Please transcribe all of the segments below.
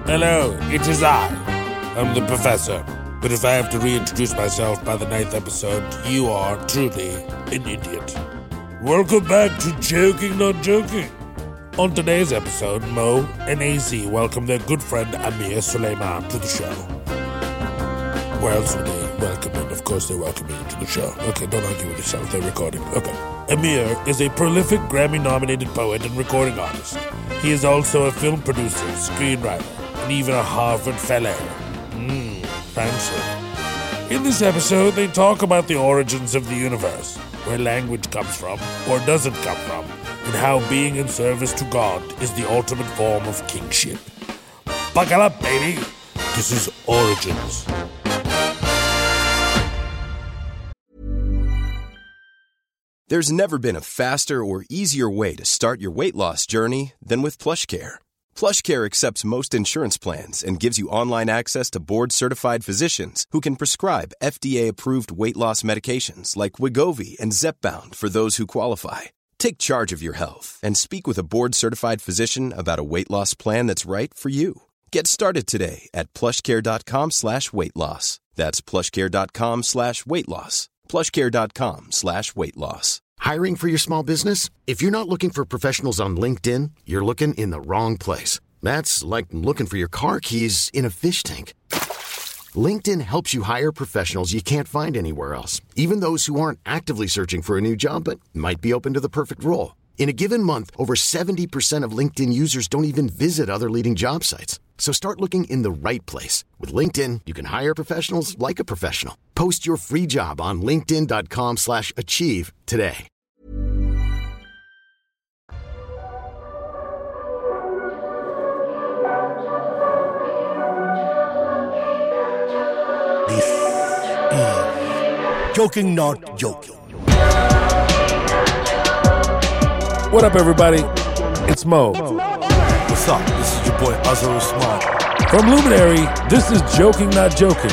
Hello, it is I. I'm the professor. But if I have to reintroduce myself by the 9th episode, you are truly an idiot. Welcome back to Joking Not Joking. On today's episode, Mo and AZ welcome their good friend Amir Suleiman to the show. Where else would they welcome him? Of course they welcome me to the show. Okay, don't argue with yourself, they're recording. Okay. Amir is a prolific Grammy-nominated poet and recording artist. He is also a film producer, screenwriter, and even a Harvard Fellow. Fancy. In this episode, they talk about the origins of the universe, where language comes from, or doesn't come from, and how being in service to God is the ultimate form of kingship. Buckle up, baby! This is Origins. There's never been a faster or easier way to start your weight loss journey than with PlushCare. PlushCare accepts most insurance plans and gives you online access to board-certified physicians who can prescribe FDA-approved weight loss medications like Wegovy and Zepbound for those who qualify. Take charge of your health and speak with a board-certified physician about a weight loss plan that's right for you. Get started today at plushcare.com/weight-loss. That's plushcare.com/weight-loss. plushcare.com/weight-loss. Hiring for your small business? If you're not looking for professionals on LinkedIn, you're looking in the wrong place. That's like looking for your car keys in a fish tank. LinkedIn helps you hire professionals you can't find anywhere else, even those who aren't actively searching for a new job but might be open to the perfect role. In a given month, over 70% of LinkedIn users don't even visit other leading job sites. So start looking in the right place. With LinkedIn, you can hire professionals like a professional. Post your free job on linkedin.com/achieve today. This is Joking Not Joking. What up, everybody? It's Mo. What's up? This is your boy Azhar Usman. From Luminary, this is Joking Not Joking.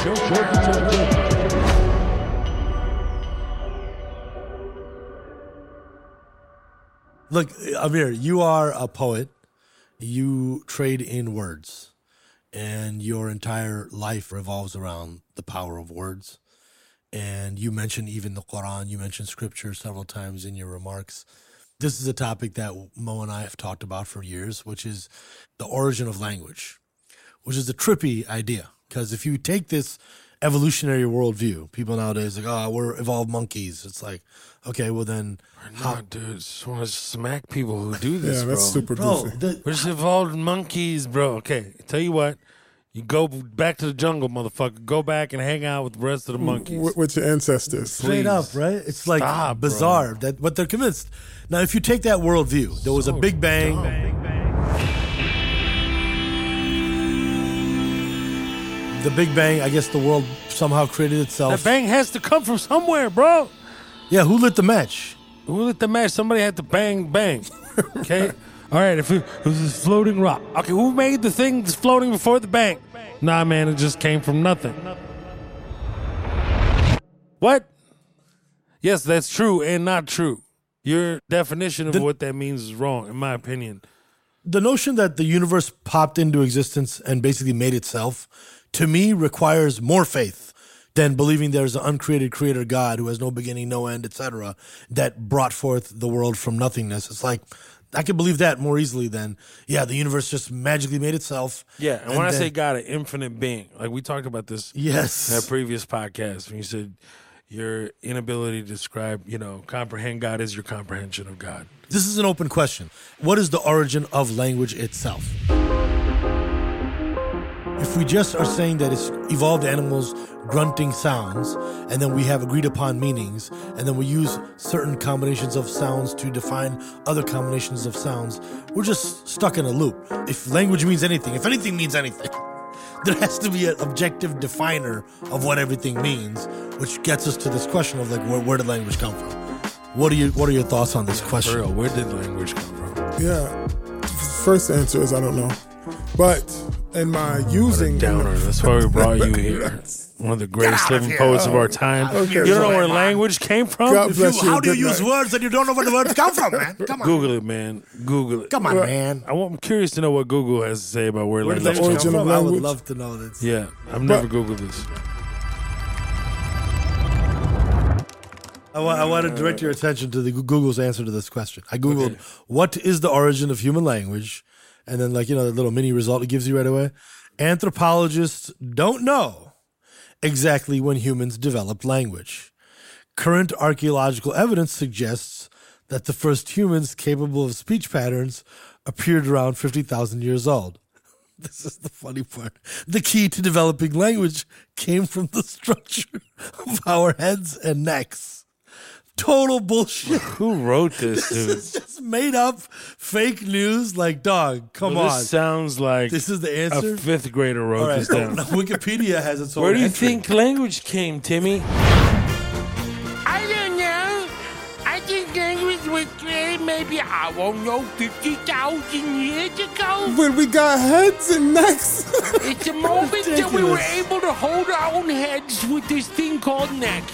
Look, Amir, you are a poet. You trade in words. And your entire life revolves around the power of words. And you mentioned even the Quran. You mentioned scripture several times in your remarks. This is a topic that Mo and I have talked about for years, which is the origin of language, which is a trippy idea. Because if you take this evolutionary worldview, people nowadays are like, oh, we're evolved monkeys. It's like, okay, well then... We're not, dude. Just want to smack people who do this, yeah, that's super goofy. We're just evolved monkeys, bro. Okay, tell you what. You go back to the jungle, motherfucker. Go back and hang out with the rest of the monkeys. With your ancestors. Straight up, right? It's like bizarre, but they're convinced. Now, if you take that worldview, there was a Big Bang. The Big Bang, I guess the world somehow created itself. That bang has to come from somewhere, bro. Yeah, who lit the match? Who lit the match? Somebody had to bang. Okay? All right, if it was this floating rock. Okay, who made the thing that's floating before the bang? Nah, man, it just came from nothing. What? Yes, that's true and not true. Your definition of what that means is wrong, in my opinion. The notion that the universe popped into existence and basically made itself, to me, requires more faith than believing there's an uncreated creator God who has no beginning, no end, etc., that brought forth the world from nothingness. It's like, I can believe that more easily than, the universe just magically made itself. Yeah, and when I say God, an infinite being. Like we talked about this in that previous podcast when you said your inability to describe, comprehend God is your comprehension of God. This is an open question. What is the origin of language itself? If we just are saying that it's evolved animals grunting sounds, and then we have agreed upon meanings, and then we use certain combinations of sounds to define other combinations of sounds, we're just stuck in a loop. If language means anything, if anything means anything, there has to be an objective definer of what everything means, which gets us to this question of like, where did language come from? What are your thoughts on this question? For real, where did language come from? Yeah, first answer is I don't know, but in my using what a downer. That's why we brought you here. one of the greatest living poets of our time. You don't know where language came from? God bless you. How do you Good use night. words and you don't know where the words come from, man? Come on. Google it, man. Google it. Come on, man. I'm curious to know what Google has to say about where Where did language language comes come from. from? I would language. love to know this. Yeah, I've never Googled this. I want to direct your attention to the Google's answer to this question. I Googled, what is the origin of human language? And then, the little mini result it gives you right away. Anthropologists don't know exactly when humans developed language. Current archaeological evidence suggests that the first humans capable of speech patterns appeared around 50,000 years old. This is the funny part. The key to developing language came from the structure of our heads and necks. Total bullshit. Who wrote this, dude? This is just made up fake news. Dog, come on. This sounds like This is the answer? a fifth grader wrote All right, this down. Wikipedia has its own Where do you entry. think language came, Timmy? I don't know. I think language was created maybe, 50,000 years ago. But we got heads and necks. It's the moment that we were Ridiculous. able to hold our own heads with this thing called neck.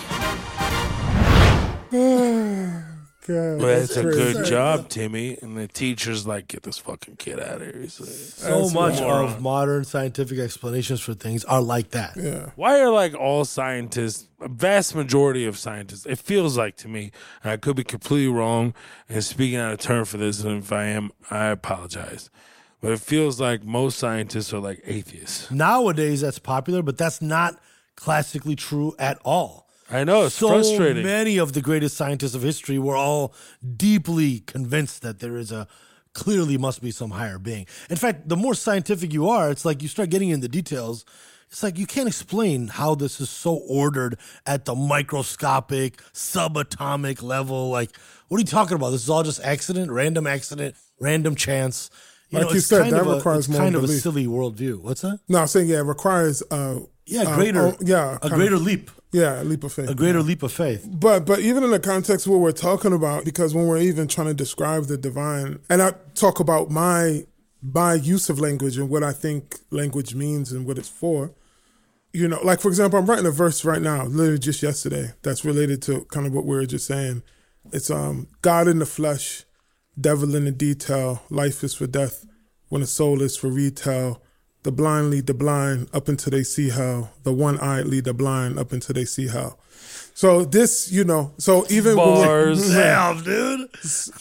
God, Well, that's a crazy. good job, Timmy. And the teacher's like, get this fucking kid out of here. He's like, So much of modern scientific explanations for things are like that. Yeah. why are all scientists, a vast majority of scientists, it feels like to me, and I could be completely wrong and speaking out of turn for this, and if I am, I apologize. But it feels like most scientists are like atheists. Nowadays, that's popular, but that's not classically true at all. I know, it's So frustrating. many of the greatest scientists of history were all deeply convinced that there is clearly must be some higher being. In fact, the more scientific you are, it's like you start getting into details. It's like you can't explain how this is so ordered at the microscopic, subatomic level. What are you talking about? This is all just accident, random chance. Like you said, that requires it's more kind of a belief. silly worldview. What's that? No, I'm saying, it requires A greater leap. Yeah, a leap of faith. A greater leap of faith. But even in the context of what we're talking about, because when we're even trying to describe the divine, and I talk about my use of language and what I think language means and what it's for, for example, I'm writing a verse right now, literally just yesterday, that's related to kind of what we were just saying. It's God in the flesh, devil in the detail, life is for death, when the soul is for retail. The blind lead the blind up until they see hell. The one-eyed lead the blind up until they see hell. So this, so even Bars. Damn, dude.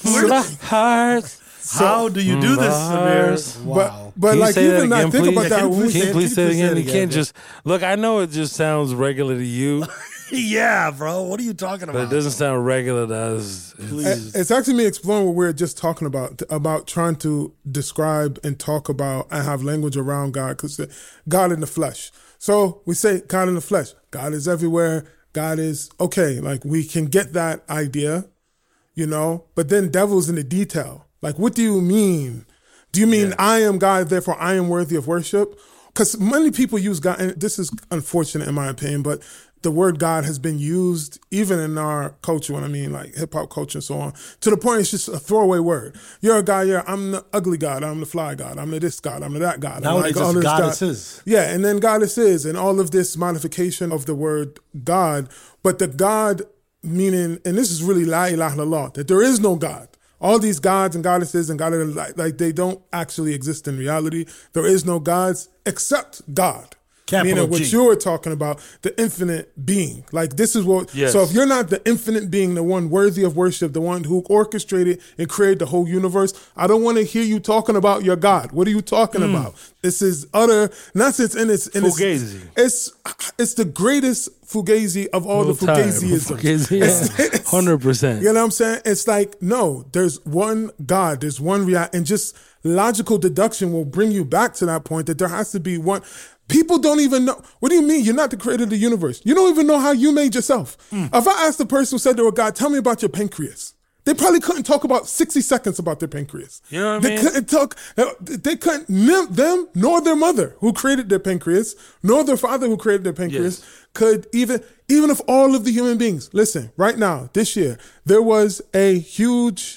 Hearts. How do you do this, Bars. Samir? Wow. but Can you like say that even again, I think please? about that. when we Can you say- please say it again? You again, can't bro? just look. I know it just sounds regular to you, Yeah, bro. What are you talking but about? it doesn't sound regular to us. Please. It's actually me exploring what we were just talking about trying to describe and talk about and have language around God, because God in the flesh. So we say God in the flesh. God is everywhere. God is, okay, we can get that idea, but then devil's in the detail. What do you mean? Do you mean I am God, therefore I am worthy of worship? Because many people use God, and this is unfortunate in my opinion, but the word God has been used even in our culture, when I mean hip hop culture and so on, to the point it's just a throwaway word. You're a God, I'm the ugly God, I'm the fly God, I'm the this God, I'm the that God. Nowadays, all it's this goddess is. Yeah, and then goddess is, and all of this modification of the word God, but the God meaning, and this is really la ilaha illallah, that there is no God. All these gods and goddesses and they don't actually exist in reality. There is no gods except God. Capital Meaning what G. you were talking about, the infinite being. This is what, Yes. So if you're not the infinite being, the one worthy of worship, the one who orchestrated and created the whole universe, I don't want to hear you talking about your God. What are you talking about? This is utter nonsense, and it's Fugazi. It's the greatest fugazi of all the fugaziisms. Fugazi, 100%. You know what I'm saying? It's no, there's one God, there's one reality, and just logical deduction will bring you back to that point that there has to be one. People don't even know. What do you mean? You're not the creator of the universe. You don't even know how you made yourself. If I asked the person who said they were God, tell me about your pancreas, they probably couldn't talk about 60 seconds about their pancreas. You know what I They mean? couldn't talk. They couldn't, them nor their mother who created their pancreas, nor their father who created their pancreas, could even if all of the human beings, listen, right now, this year, there was a huge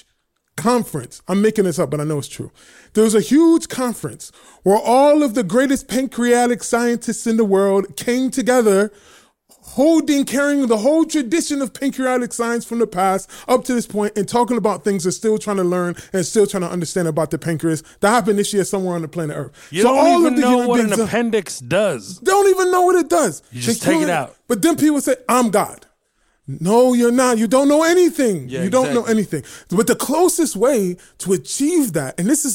conference. I'm making this up, but I know it's true. There was a huge conference where all of the greatest pancreatic scientists in the world came together, carrying the whole tradition of pancreatic science from the past up to this point and talking about things they're still trying to learn and still trying to understand about the pancreas. That happened this year somewhere on the planet Earth. You don't even know what an appendix does. Don't even know what it does. You just take it out. But then people say, I'm God. No, you're not. You don't know anything. Yeah, you don't know anything. But the closest way to achieve that, and this is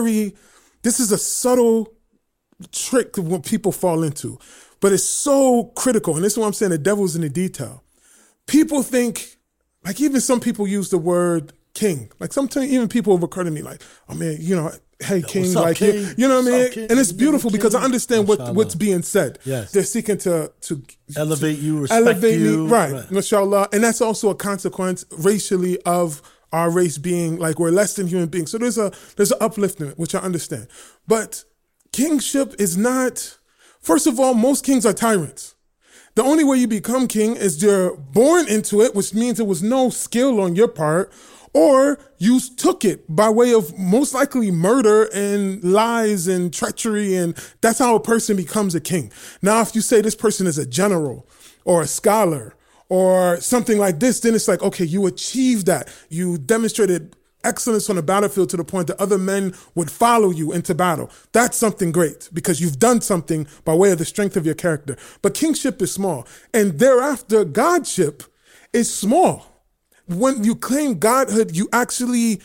a subtle trick that what people fall into, but it's so critical. And this is what I'm saying, the devil's in the detail. People think, like even some people use the word king. Like sometimes even people will occur to me like, oh man, hey king, up, like king? you know what I mean? King? And it's beautiful because I understand Mashallah. what's being said. Yes. They're seeking to elevate you, respect you. Me, right. Mashallah. And that's also a consequence racially of our race being like we're less than human beings. So there's an upliftment, which I understand. But kingship is not, first of all, most kings are tyrants. The only way you become king is you're born into it, which means there was no skill on your part, or you took it by way of most likely murder and lies and treachery, and that's how a person becomes a king. Now, if you say this person is a general or a scholar or something like this, then it's like, okay, you achieved that. You demonstrated excellence on the battlefield to the point that other men would follow you into battle. That's something great because you've done something by way of the strength of your character. But kingship is small. And thereafter, godship is small. When you claim godhood, you actually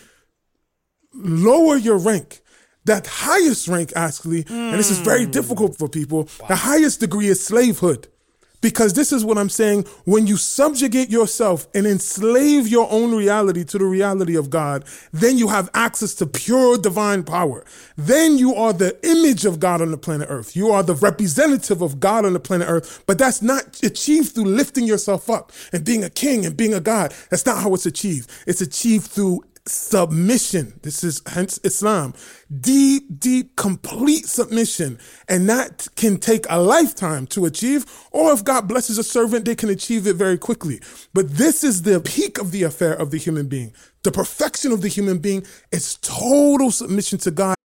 lower your rank. That highest rank, actually, and this is very difficult for people, the highest degree is slavehood. Because this is what I'm saying, when you subjugate yourself and enslave your own reality to the reality of God, then you have access to pure divine power. Then you are the image of God on the planet Earth. You are the representative of God on the planet Earth, but that's not achieved through lifting yourself up and being a king and being a God. That's not how it's achieved. It's achieved through submission. This is hence Islam. Deep, complete submission. And that can take a lifetime to achieve, or if God blesses a servant, they can achieve it very quickly. But this is the peak of the affair of the human being. The perfection of the human being is total submission to God.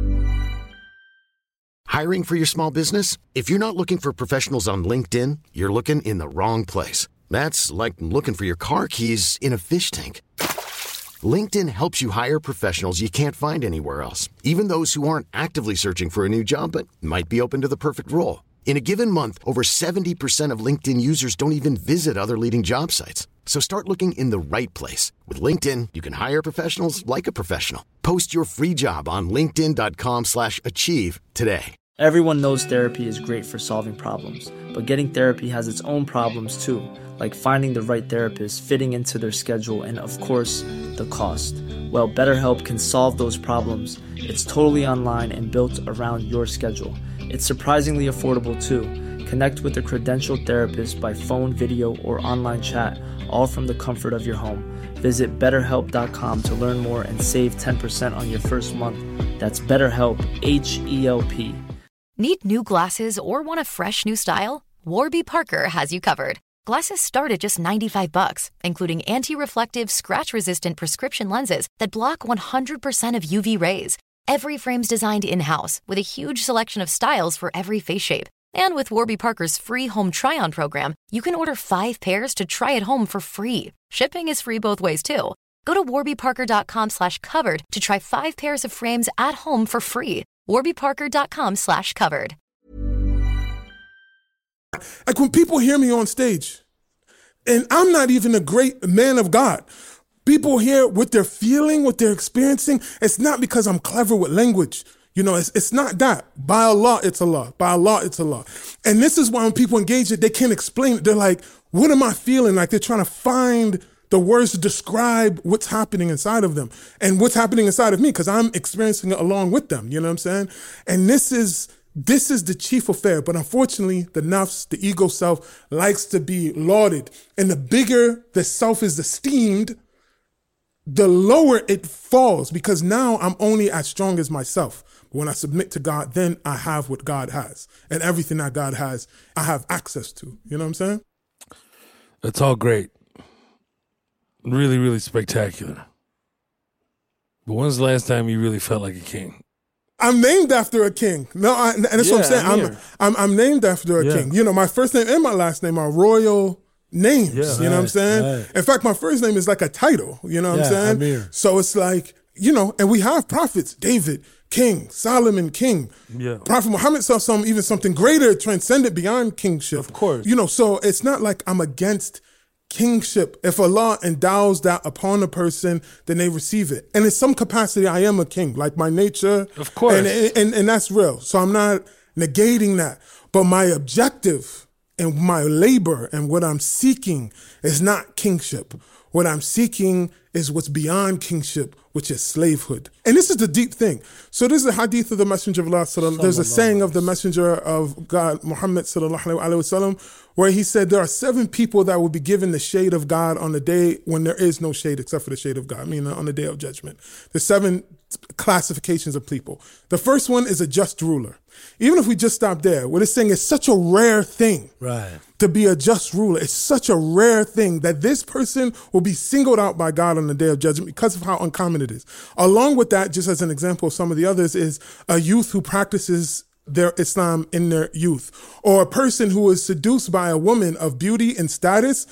Hiring for your small business? If you're not looking for professionals on LinkedIn, you're looking in the wrong place. That's like looking for your car keys in a fish tank. LinkedIn helps you hire professionals you can't find anywhere else, even those who aren't actively searching for a new job but might be open to the perfect role. In a given month, over 70% of LinkedIn users don't even visit other leading job sites. So start looking in the right place. With LinkedIn, you can hire professionals like a professional. Post your free job on linkedin.com/achieve today. Everyone knows therapy is great for solving problems, but getting therapy has its own problems too, like finding the right therapist, fitting into their schedule, and of course, the cost. Well, BetterHelp can solve those problems. It's totally online and built around your schedule. It's surprisingly affordable too. Connect with a credentialed therapist by phone, video, or online chat, all from the comfort of your home. Visit BetterHelp.com to learn more and save 10% on your first month. That's BetterHelp, H-E-L-P. Need new glasses or want a fresh new style? Warby Parker has you covered. Glasses start at just $95, including anti-reflective, scratch-resistant prescription lenses that block 100% of UV rays. Every frame's designed in-house with a huge selection of styles for every face shape. And with Warby Parker's free home try-on program, you can order 5 pairs to try at home for free. Shipping is free both ways, too. Go to warbyparker.com/covered to try 5 pairs of frames at home for free. warbyparker.com/covered. Like when people hear me on stage, and I'm not even a great man of God, people hear what they're feeling, what they're experiencing. It's not because I'm clever with language. You know, it's not that. By Allah, it's Allah. By Allah, it's Allah. And this is why when people engage it, they can't explain it. They're like, what am I feeling? Like they're trying to find the words to describe what's happening inside of them and what's happening inside of me because I'm experiencing it along with them. You know what I'm saying? And this is the chief affair. But unfortunately, the nafs, the ego self, likes to be lauded. And the bigger the self is esteemed, the lower it falls because now I'm only as strong as myself. But when I submit to God, then I have what God has. And everything that God has, I have access to. You know what I'm saying? That's all great. Really, really spectacular. But when's the last time you really felt like a king? I'm named after a king. No, and that's what I'm saying. I'm named after a king. You know, my first name and my last name are royal names. You know what I'm saying? Right. In fact, my first name is like a title. You know what I'm saying? Amir. So it's like, you know, and we have prophets. David, king. Solomon, king. Yeah. Prophet Muhammad saw even something greater, transcendent beyond kingship. Of course. You know, so it's not like I'm against kingship. If Allah endows that upon a person, then they receive it. And in some capacity, I am a king, like my nature. Of course. And that's real. So I'm not negating that. But my objective and my labor and what I'm seeking is not kingship. What I'm seeking is what's beyond kingship, which is slavehood. And this is the deep thing. So this is a hadith of the Messenger of Allah. There's a saying of the Messenger of God, Muhammad sallallahu alaihi wasallam, where he said there are 7 people that will be given the shade of God on the day when there is no shade except for the shade of God. I mean, on the day of judgment. There's 7 classifications of people. The first one is a just ruler. Even if we just stop there, what it's saying is such a rare thing to be a just ruler. It's such a rare thing that this person will be singled out by God on the day of judgment because of how uncommon it is. Along with that, just as an example of some of the others, is a youth who practices their Islam in their youth, or a person who is seduced by a woman of beauty and status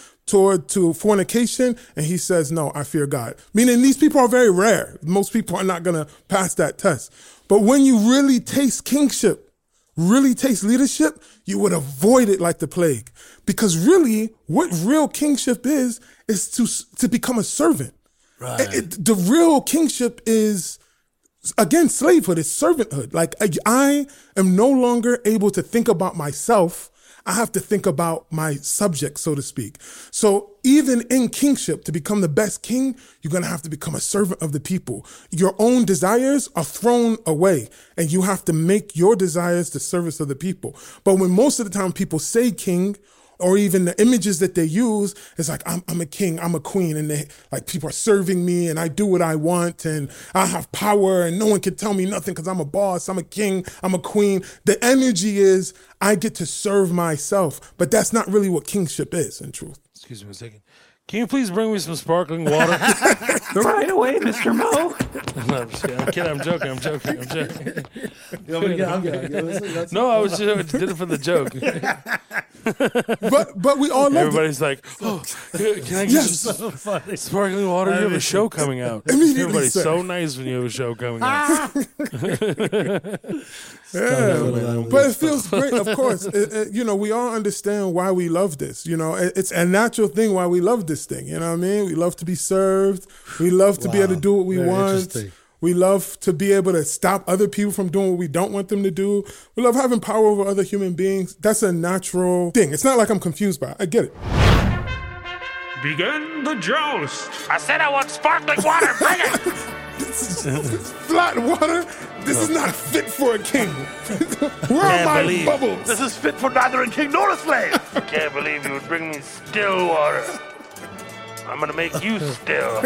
to fornication, and he says, no, I fear God. Meaning these people are very rare. Most people are not going to pass that test. But when you really taste kingship, really taste leadership, you would avoid it like the plague. Because really, what real kingship is to become a servant. Right. The real kingship is, again, slavehood. It's servanthood. Like, I am no longer able to think about myself. I have to think about my subject, so to speak. So even in kingship, to become the best king, you're going to have to become a servant of the people. Your own desires are thrown away, and you have to make your desires the service of the people. But when most of the time people say king, or even the images that they use, is like, I'm a king, I'm a queen, and they, like, people are serving me, and I do what I want, and I have power, and no one can tell me nothing because I'm a boss, I'm a king, I'm a queen. The energy is, I get to serve myself, but that's not really what kingship is, in truth. Excuse me a second. Can you please bring me some sparkling water? Right away, Mr. Mo. No, I'm just kidding. I'm joking. No, I was just did it for the joke. But we all love Everybody's like, oh, can I get some sparkling water? You have a show coming out. Everybody's so nice when you have a show coming out. Yeah, but it feels great, of course. You know, we all understand why we love this. You know, it's a natural thing why we love this thing. You know what I mean? We love to be served. We love to be able to do what we want. We love to be able to stop other people from doing what we don't want them to do. We love having power over other human beings. That's a natural thing. It's not like I'm confused by it. I get it. Begin the joust. I said I want sparkling water. Bring it. Flat water? This is not fit for a king. Where are my bubbles? This is fit for neither a king nor a slave. I can't believe you would bring me still water. I'm going to make you still.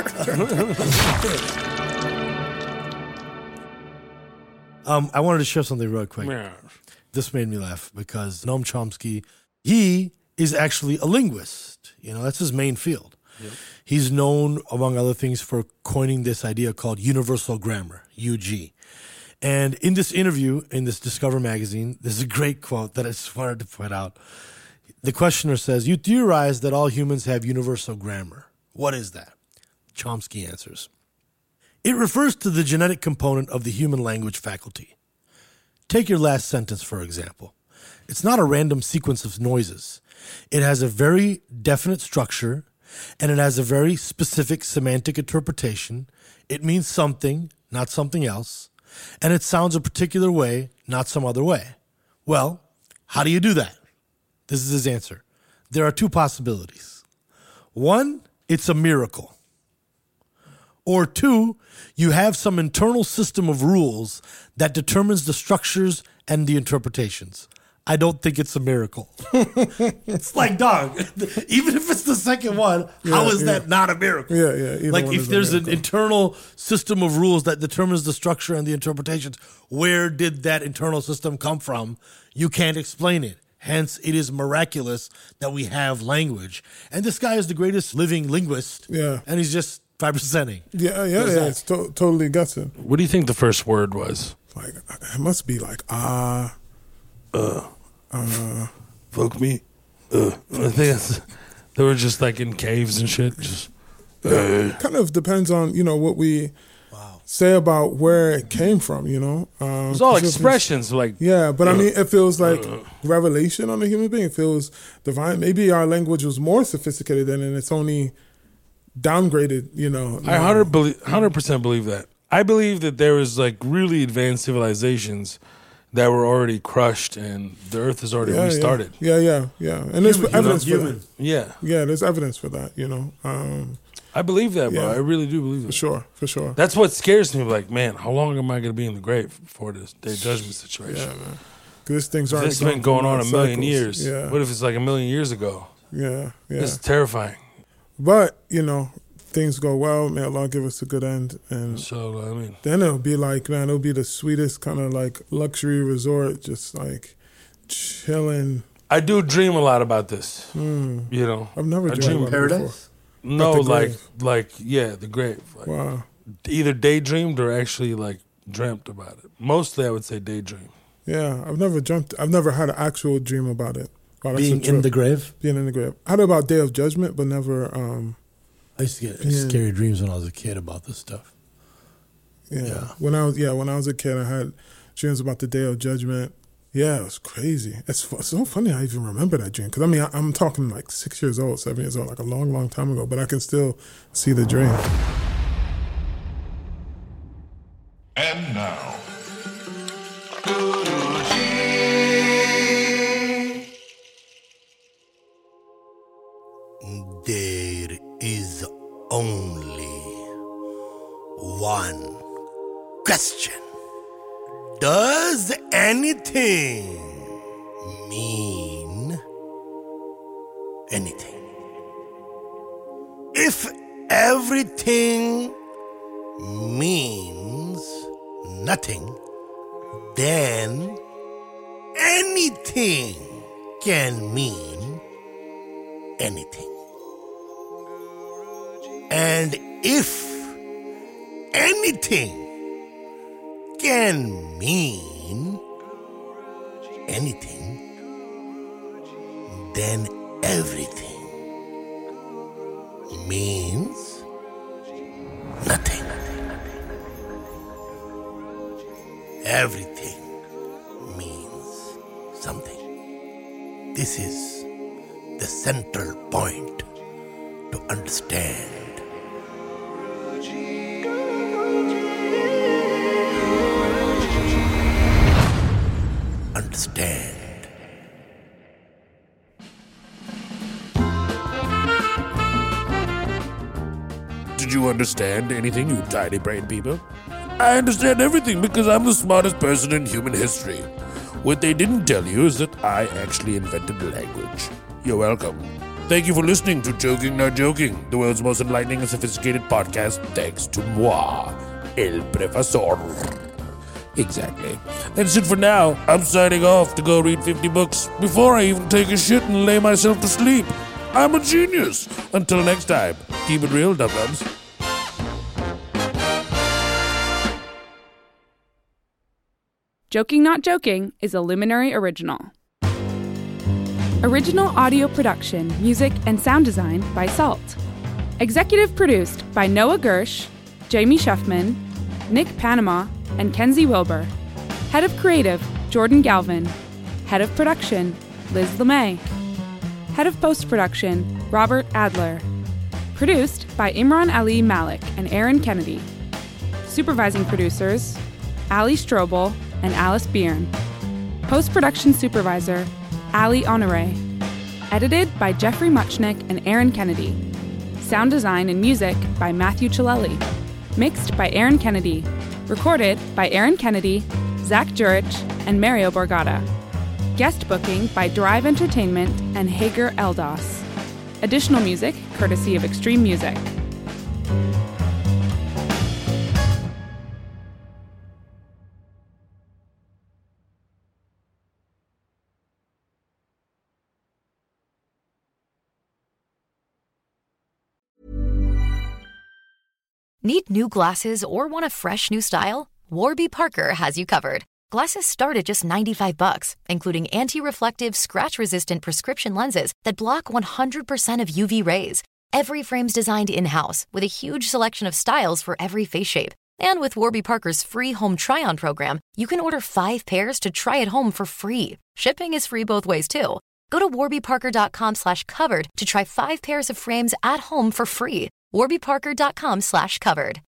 I wanted to share something real quick. Yeah. This made me laugh because Noam Chomsky, he is actually a linguist. You know, that's his main field. Yep. He's known, among other things, for coining this idea called universal grammar, UG. And in this interview, in this Discover magazine, there's a great quote that I just wanted to point out. The questioner says, you theorize that all humans have universal grammar. What is that? Chomsky answers, it refers to the genetic component of the human language faculty. Take your last sentence, for example. It's not a random sequence of noises. It has a very definite structure, and it has a very specific semantic interpretation. It means something, not something else, and it sounds a particular way, not some other way. Well, how do you do that? This is his answer. There are 2 possibilities. 1, it's a miracle. Or 2, you have some internal system of rules that determines the structures and the interpretations. I don't think it's a miracle. It's like, dog, even if it's the second one, how is that not a miracle? Yeah. Like, if there's an internal system of rules that determines the structure and the interpretations, where did that internal system come from? You can't explain it. Hence, it is miraculous that we have language. And this guy is the greatest living linguist. Yeah. And he's just 5%ing. Yeah, it's totally guessing. What do you think the first word was? Like, it must be like, Fuck me. I think they were just like in caves and shit. Just, kind of depends on, what we say about where it came from, It's all expressions. Like, yeah, but I mean, it feels like revelation on a human being. It feels divine. Maybe our language was more sophisticated then, and it's only downgraded, I 100% believe that. I believe that there was like really advanced civilizations that were already crushed and the earth is already restarted. Yeah. And there's evidence for that. Yeah. Yeah, there's evidence for that, I believe that, bro. Yeah. I really do believe that. For sure. That's what scares me. Like, man, how long am I going to be in the grave before this day of judgment situation? Yeah, man. Because things aren't. This has been going on a million cycles. years. Yeah. What if it's like a million years ago? Yeah. This is terrifying. But, things go well. May Allah give us a good end. And so, I mean, then it'll be like, man, it'll be the sweetest kind of like luxury resort, just like chilling. I do dream a lot about this. I've never dreamed about paradise. it before. No, the like the grave. Like, Wow. Either daydreamed or actually like dreamt about it. Mostly, I would say daydream. Yeah, I've never had an actual dream about it. Wow, that's Being a trip. in the grave? Being in the grave. I had about Day of Judgment, but never. I used to get scary dreams when I was a kid about this stuff. Yeah. When I was a kid, I had dreams about the Day of Judgment. Yeah, it was crazy. It's so funny I even remember that dream. Because, I mean, I'm talking like 6 years old, 7 years old, like a long, long time ago. But I can still see the dream. And now, there is only one question. Does anything mean anything? If everything means nothing, then anything can mean anything. And if anything can mean anything, then everything means nothing. Everything means something. This is the central point to understand. Understand. Did you understand anything, you tiny brain people? I understand everything because I'm the smartest person in human history. What they didn't tell you is that I actually invented the language. You're welcome. Thank you for listening to Joking Not Joking, the world's most enlightening and sophisticated podcast, thanks to moi, El Profesor. Exactly. That's it for now. I'm signing off to go read 50 books before I even take a shit and lay myself to sleep. I'm a genius. Until next time, keep it real, dum-dums. Joking Not Joking is a Luminary original. Original audio production, music, and sound design by Salt. Executive produced by Noah Gersh, Jamie Shuffman, Nick Panama, and Kenzie Wilbur. Head of Creative, Jordan Galvin. Head of Production, Liz LeMay. Head of Post-Production, Robert Adler. Produced by Imran Ali Malik and Aaron Kennedy. Supervising producers, Ali Strobel and Alice Byrne. Post-Production Supervisor, Ali Honore. Edited by Jeffrey Muchnick and Aaron Kennedy. Sound design and music by Matthew Chilelli. Mixed by Aaron Kennedy. Recorded by Aaron Kennedy, Zach Jurich, and Mario Borgata. Guest booking by Drive Entertainment and Hager Eldos. Additional music courtesy of Extreme Music. Need new glasses or want a fresh new style? Warby Parker has you covered. Glasses start at just $95, including anti-reflective, scratch-resistant prescription lenses that block 100% of UV rays. Every frame's designed in-house with a huge selection of styles for every face shape. And with Warby Parker's free home try-on program, you can order 5 pairs to try at home for free. Shipping is free both ways, too. Go to warbyparker.com/covered to try 5 pairs of frames at home for free. warbyparker.com/covered.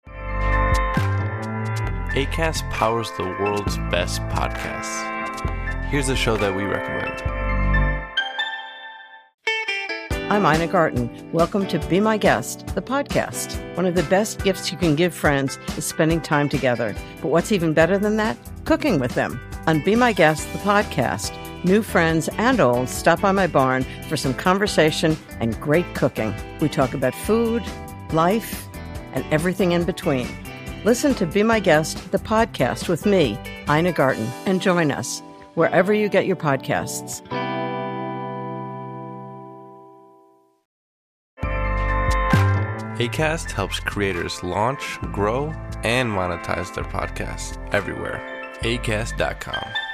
Acast powers the world's best podcasts. Here's a show that we recommend. I'm Ina Garten. Welcome to Be My Guest, the podcast. One of the best gifts you can give friends is spending time together. But what's even better than that? Cooking with them. On Be My Guest, the podcast, new friends and old stop by my barn for some conversation and great cooking. We talk about food, life, and everything in between. Listen to Be My Guest, the podcast with me, Ina Garten, and join us wherever you get your podcasts. Acast helps creators launch, grow, and monetize their podcasts everywhere. Acast.com.